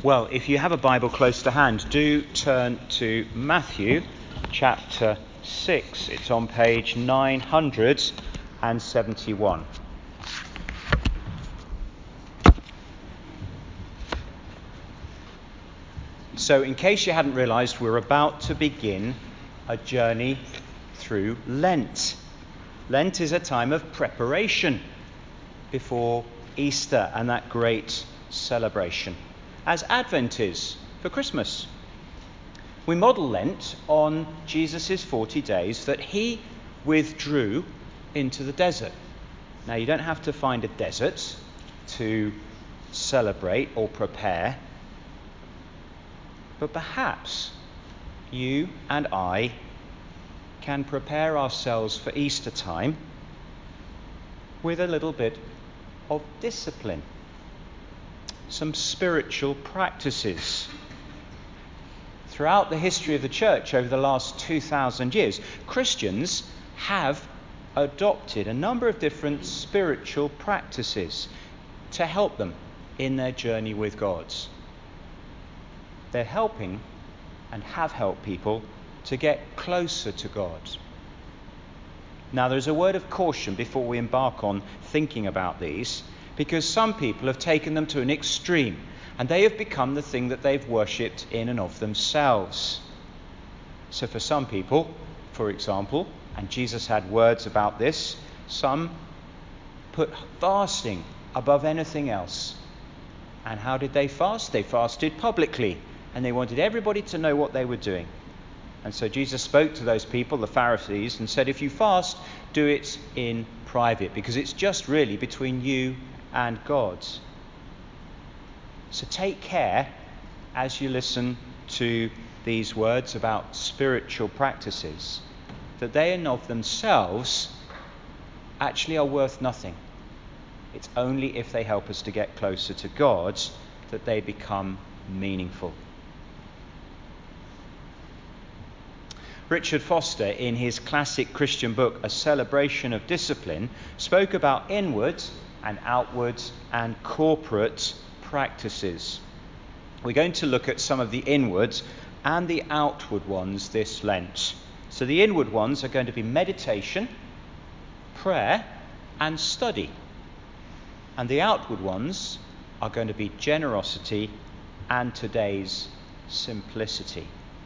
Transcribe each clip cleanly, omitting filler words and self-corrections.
Well, if you have a Bible close to hand, do turn to Matthew chapter 6. It's on page 971. So, in case you hadn't realised, we're about to begin a journey through Lent. Lent is a time of preparation before Easter and that great celebration, as Advent is for Christmas. We model Lent on Jesus' 40 days that he withdrew into the desert. Now, you don't have to find a desert to celebrate or prepare, but perhaps you and I can prepare ourselves for Easter time with a little bit of discipline. Some spiritual practices. Throughout the history of the church over the last 2,000 years, Christians have adopted a number of different spiritual practices to help them in their journey with God. They're helping and have helped people to get closer to God. Now, there's a word of caution before we embark on thinking about these, because some people have taken them to an extreme and they have become the thing that they've worshipped in and of themselves. So for some people, for example, and Jesus had words about this, some put fasting above anything else. And how did they fast? They fasted publicly and they wanted everybody to know what they were doing. And so Jesus spoke to those people, the Pharisees, and said, if you fast, do it in private, because it's just really between you and God. So take care as you listen to these words about spiritual practices, that they in of themselves actually are worth nothing. It's only if they help us to get closer to God that they become meaningful. Richard Foster, in his classic Christian book, A Celebration of Discipline, spoke about inward and outward and corporate practices. We're going to look at some of the inward and the outward ones this Lent. So the inward ones are going to be meditation, prayer, and study. And the outward ones are going to be generosity and today's simplicity.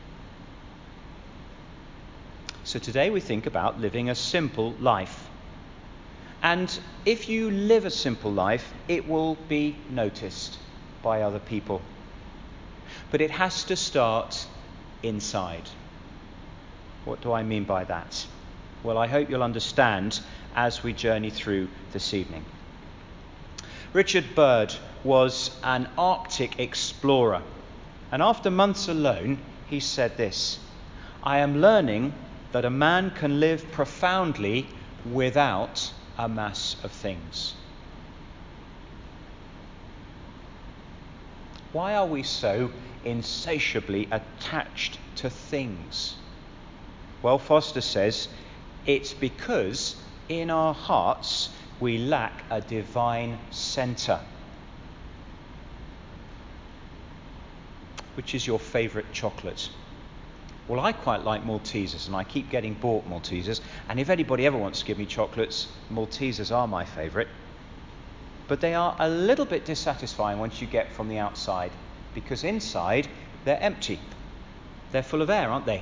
So today we think about living a simple life. And if you live a simple life, it will be noticed by other people. But it has to start inside. What do I mean by that? Well, I hope you'll understand as we journey through this evening. Richard Byrd was an Arctic explorer. And after months alone, he said this: I am learning that a man can live profoundly without a mass of things. Why are we so insatiably attached to things? Well, Foster says it's because in our hearts we lack a divine centre. Which is your favourite chocolate? Well, I quite like Maltesers, and I keep getting bought Maltesers. And if anybody ever wants to give me chocolates, Maltesers are my favourite. But they are a little bit dissatisfying once you get from the outside, because inside they're empty. They're full of air, aren't they?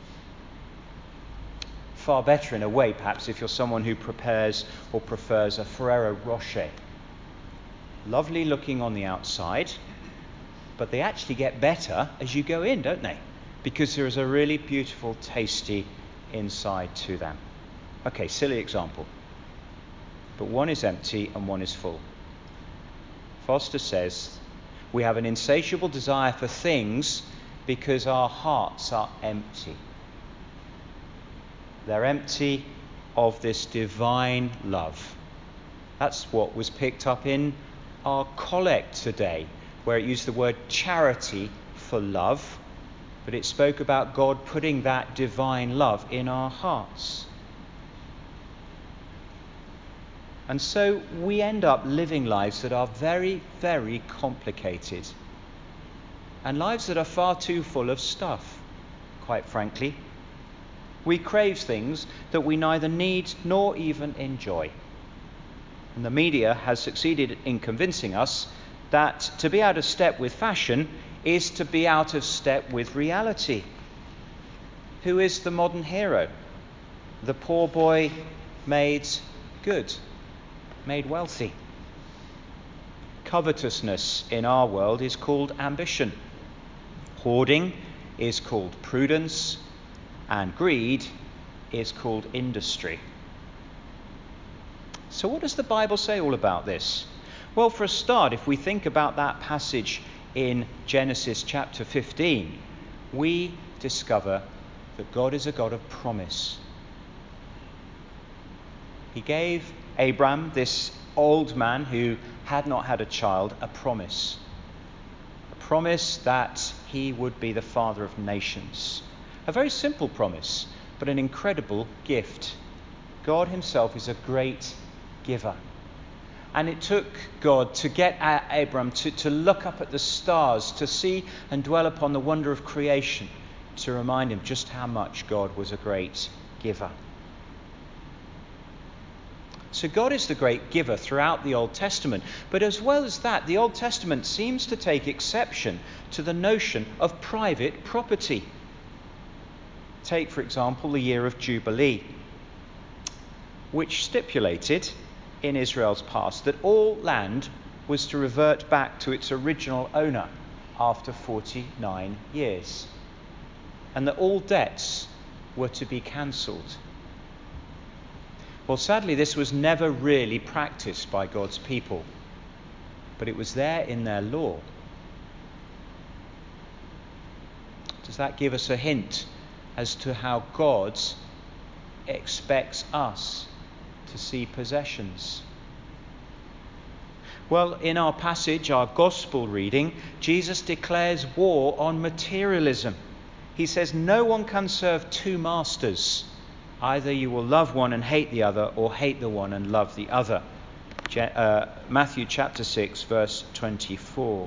Far better in a way, perhaps, if you're someone who prepares or prefers a Ferrero Rocher. Lovely looking on the outside, but they actually get better as you go in, don't they? Because there is a really beautiful, tasty inside to them. Okay, silly example. But one is empty and one is full. Foster says, we have an insatiable desire for things because our hearts are empty. They're empty of this divine love. That's what was picked up in our collect today, where it used the word charity for love, but it spoke about God putting that divine love in our hearts. And so we end up living lives that are very, very complicated. and lives that are far too full of stuff, quite frankly. We crave things that we neither need nor even enjoy. And the media has succeeded in convincing us that to be out of step with fashion is to be out of step with reality. Who is the modern hero? The poor boy made good, made wealthy. Covetousness in our world is called ambition. Hoarding is called prudence, and greed is called industry. So what does the Bible say all about this? Well, for a start, if we think about that passage in Genesis chapter 15, we discover that God is a God of promise. He gave Abram, this old man who had not had a child, a promise. A promise that he would be the father of nations. A very simple promise, but an incredible gift. God himself is a great giver. And it took God to get Abram to look up at the stars, to see and dwell upon the wonder of creation, to remind him just how much God was a great giver. So God is the great giver throughout the Old Testament. But as well as that, the Old Testament seems to take exception to the notion of private property. Take, for example, the year of Jubilee, which stipulated in Israel's past that all land was to revert back to its original owner after 49 years, and that all debts were to be cancelled. Well, sadly, this was never really practiced by God's people, but it was there in their law. Does that give us a hint as to how God expects us to see possessions? Well, in our passage, our gospel reading, Jesus declares war on materialism. He says, no one can serve two masters. Either you will love one and hate the other, or hate the one and love the other. Matthew chapter 6, verse 24.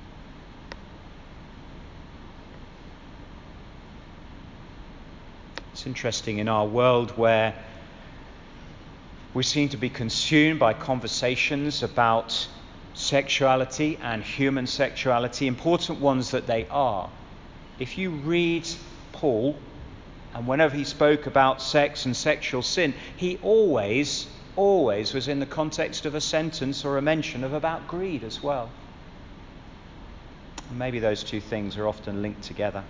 It's interesting, in our world where we seem to be consumed by conversations about sexuality and human sexuality, important ones that they are. If you read Paul, and whenever he spoke about sex and sexual sin, he always was in the context of a sentence or a mention of about greed as well. And maybe those two things are often linked together.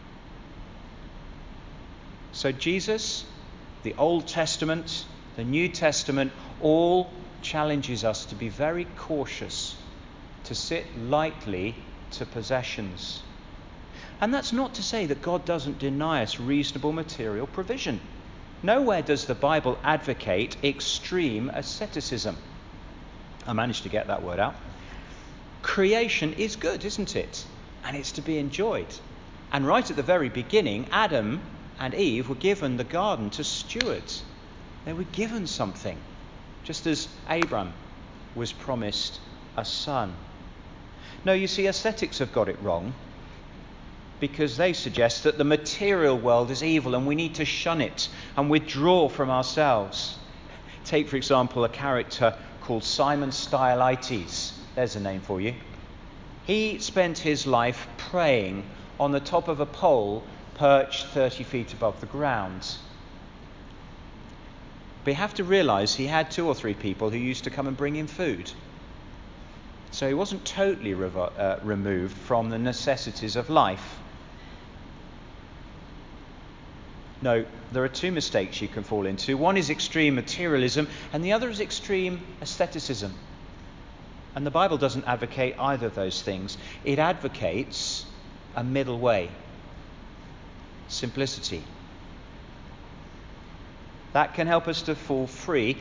So Jesus, the Old Testament, the New Testament, all challenges us to be very cautious, to sit lightly to possessions. And that's not to say that God doesn't deny us reasonable material provision. Nowhere does the Bible advocate extreme asceticism. I managed to get that word out. Creation is good, isn't it? And it's to be enjoyed. And right at the very beginning, Adam and Eve were given the garden to steward. They were given something, just as Abram was promised a son. No, you see, ascetics have got it wrong, because they suggest that the material world is evil and we need to shun it and withdraw from ourselves. Take, for example, a character called Simon Stylites. There's a name for you. He spent his life praying on the top of a pole perched 30 feet above the ground. But you have to realize he had 2 or 3 people who used to come and bring him food. So he wasn't totally removed from the necessities of life. No, there are 2 mistakes you can fall into. One is extreme materialism, and the other is extreme asceticism. And the Bible doesn't advocate either of those things. It advocates a middle way. Simplicity. That can help us to fall free,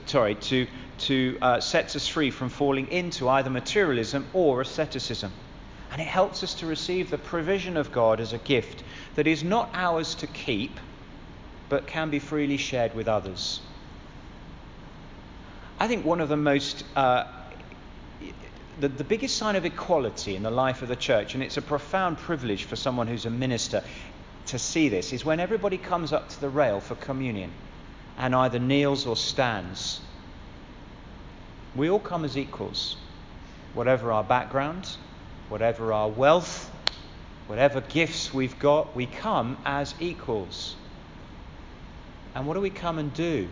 sets us free from falling into either materialism or asceticism. And it helps us to receive the provision of God as a gift that is not ours to keep, but can be freely shared with others. I think one of the most the biggest sign of equality in the life of the church, and it's a profound privilege for someone who's a minister to see this, is when everybody comes up to the rail for communion and either kneels or stands. We all come as equals, whatever our background, whatever our wealth, whatever gifts we've got, we come as equals. And what do we come and do?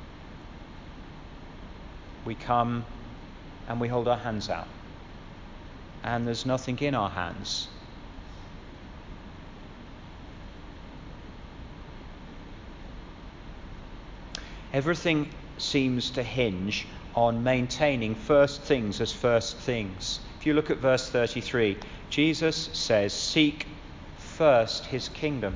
We come and we hold our hands out. And there's nothing in our hands. Everything seems to hinge on maintaining first things as first things. If you look at verse 33, Jesus says, "Seek first his kingdom."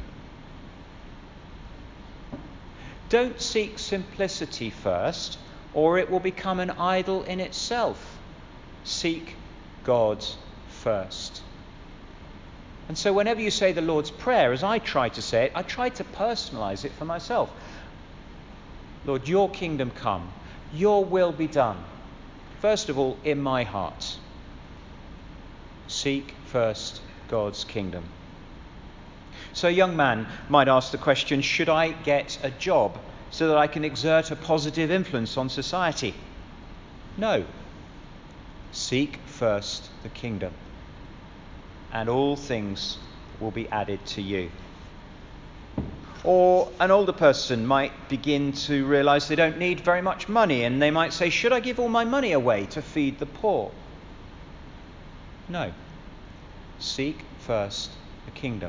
Don't seek simplicity first, or it will become an idol in itself. Seek God first. And so whenever you say the Lord's Prayer, as I try to say it, I try to personalize it for myself. Lord, your kingdom come, your will be done. First of all, in my heart. Seek first God's kingdom. So a young man might ask the question, should I get a job so that I can exert a positive influence on society? No. Seek first the kingdom, and all things will be added to you. Or an older person might begin to realize they don't need very much money, and they might say, should I give all my money away to feed the poor? No. Seek first the kingdom.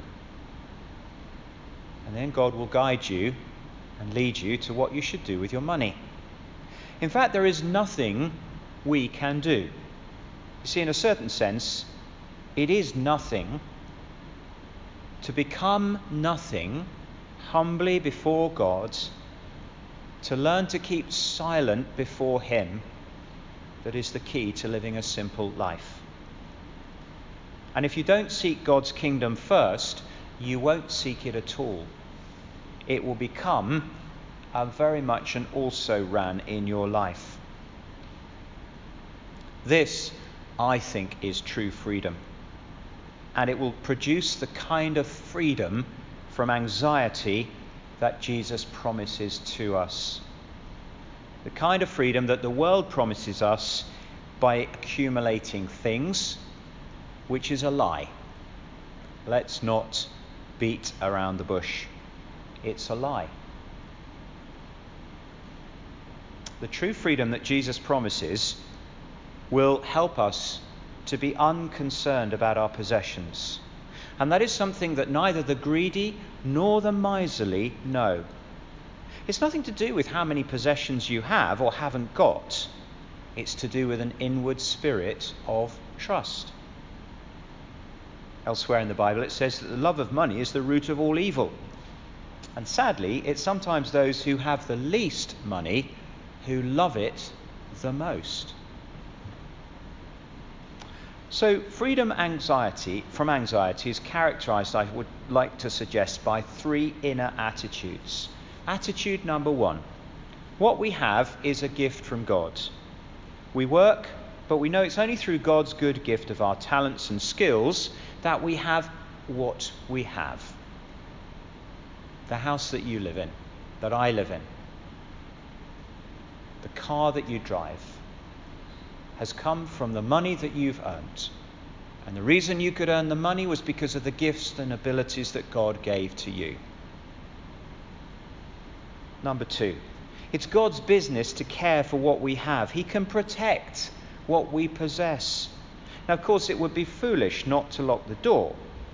And then God will guide you and lead you to what you should do with your money. In fact, there is nothing we can do. You see, in a certain sense, it is nothing to become nothing humbly before God, to learn to keep silent before him, that is the key to living a simple life. And if you don't seek God's kingdom first, you won't seek it at all. It will become very much an also-ran in your life. This, I think, is true freedom. And it will produce the kind of freedom from anxiety that Jesus promises to us. The kind of freedom that the world promises us by accumulating things, which is a lie. Let's not beat around the bush. It's a lie. The true freedom that Jesus promises will help us to be unconcerned about our possessions. And that is something that neither the greedy nor the miserly know. It's nothing to do with how many possessions you have or haven't got. It's to do with an inward spirit of trust. Elsewhere in the Bible it says that the love of money is the root of all evil. And sadly, it's sometimes those who have the least money who love it the most. So freedom from anxiety is characterized, I would like to suggest, by three inner attitudes. Attitude number one: what we have is a gift from God. We work, but we know it's only through God's good gift of our talents and skills that we have what we have. The house that you live in, that I live in, the car that you drive, has come from the money that you've earned. And the reason you could earn the money was because of the gifts and abilities that God gave to you. Number two, it's God's business to care for what we have. He can protect what we possess. Now, of course, it would be foolish not to lock the door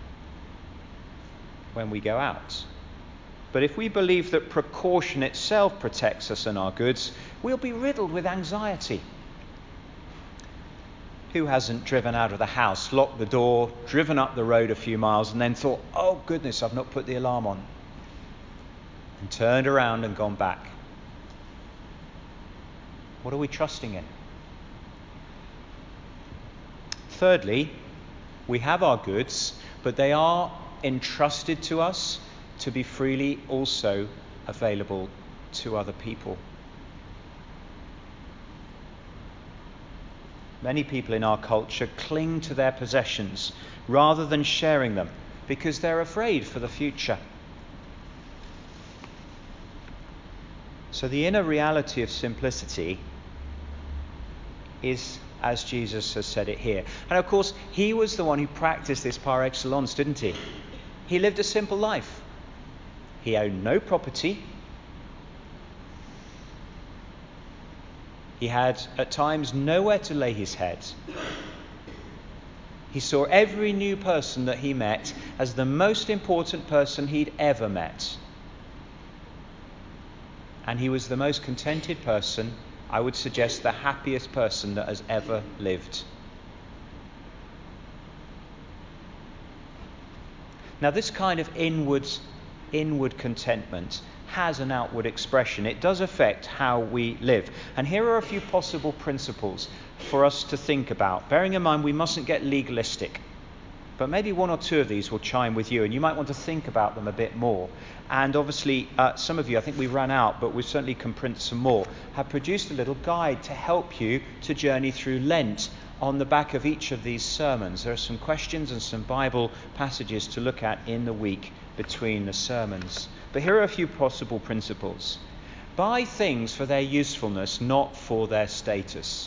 when we go out. But if we believe that precaution itself protects us and our goods, we'll be riddled with anxiety. Who hasn't driven out of the house, locked the door, driven up the road a few miles, and then thought, oh goodness, I've not put the alarm on, and turned around and gone back? What are we trusting in? Thirdly, we have our goods, but they are entrusted to us to be freely also available to other people. Many people in our culture cling to their possessions rather than sharing them because they're afraid for the future. So the inner reality of simplicity is as Jesus has said it here. And of course, he was the one who practiced this par excellence, didn't he? He lived a simple life. He owned no property. He had at times nowhere to lay his head. He saw every new person that he met as the most important person he'd ever met. And he was the most contented person, I would suggest the happiest person that has ever lived. Now, this kind of inward contentment has an outward expression. It does affect how we live. And here are a few possible principles for us to think about, bearing in mind we mustn't get legalistic. But maybe one or two of these will chime with you, and you might want to think about them a bit more. And obviously, some of you, I think we've run out, but we certainly can print some more, have produced a little guide to help you to journey through Lent. On the back of each of these sermons, there are some questions and some Bible passages to look at in the week between the sermons. But here are a few possible principles. Buy things for their usefulness, not for their status.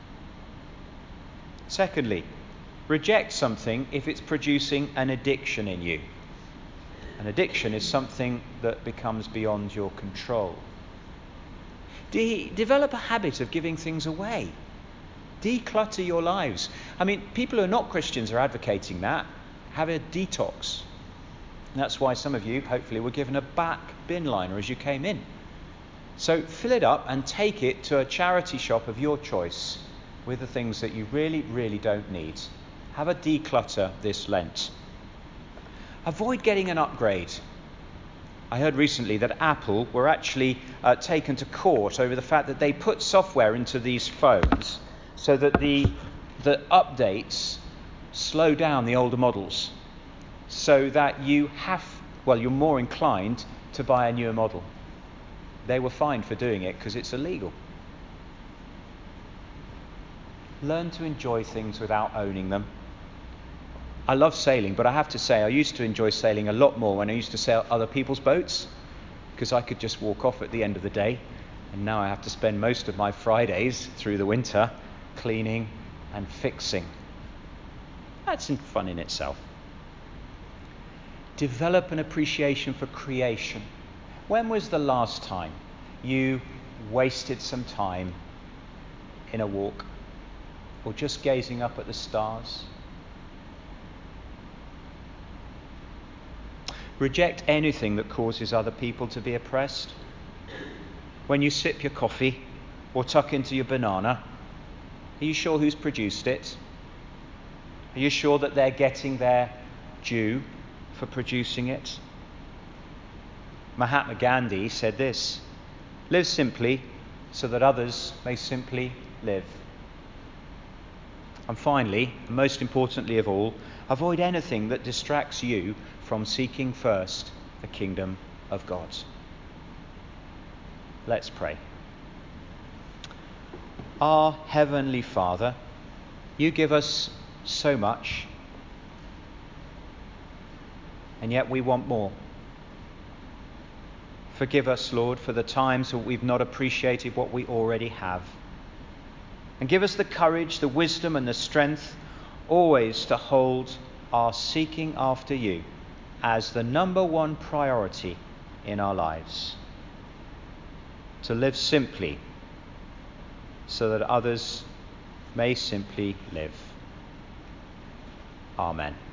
Secondly, reject something if it's producing an addiction in you. An addiction is something that becomes beyond your control. Develop a habit of giving things away. Declutter your lives. I mean, people who are not Christians are advocating that. Have a detox. And that's why some of you, hopefully, were given a back bin liner as you came in. So fill it up and take it to a charity shop of your choice with the things that you really, really don't need. Have a declutter this Lent. Avoid getting an upgrade. I heard recently that Apple were actually taken to court over the fact that they put software into these phones so that the updates slow down the older models, so that you're more inclined to buy a newer model. They were fined for doing it because it's illegal. Learn to enjoy things without owning them. I love sailing, but I have to say I used to enjoy sailing a lot more when I used to sail other people's boats, because I could just walk off at the end of the day, and now I have to spend most of my Fridays through the winter cleaning and fixing. That's fun in itself. Develop an appreciation for creation. When was the last time you wasted some time in a walk or just gazing up at the stars? Reject anything that causes other people to be oppressed. When you sip your coffee or tuck into your banana, are you sure who's produced it? Are you sure that they're getting their due for producing it? Mahatma Gandhi said this: live simply so that others may simply live. And finally, and most importantly of all, avoid anything that distracts you from seeking first the kingdom of God. Let's pray. Our Heavenly Father, you give us so much, and yet we want more. Forgive us, Lord, for the times that we've not appreciated what we already have. And give us the courage, the wisdom, and the strength always to hold our seeking after you as the number one priority in our lives. To live simply so that others may simply live. Amen.